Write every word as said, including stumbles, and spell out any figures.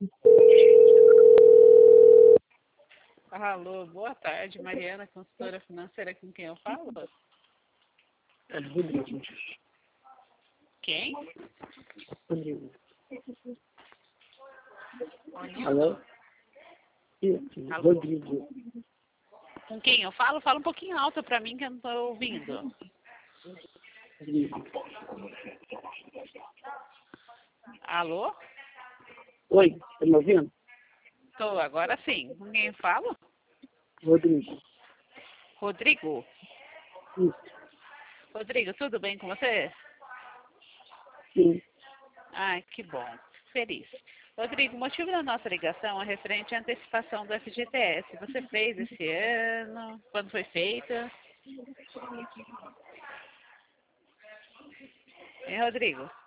Alô, boa tarde, Mariana, consultora financeira, com quem eu falo? É Rodrigo. Quem? Rodrigo. Ronildo? Alô? Isso, Alô? Rodrigo. Com quem eu falo? Fala um pouquinho alto pra mim que eu não tô ouvindo. Rodrigo. Alô? Oi, tá me ouvindo? Tô, agora sim. Com quem eu falo? Rodrigo. Rodrigo? Isso, Rodrigo, tudo bem com você? sim. Ai, que bom. Feliz. Rodrigo, o motivo da nossa ligação é referente à antecipação do F G T S. Você fez esse ano? Quando foi feita? Hein, Rodrigo?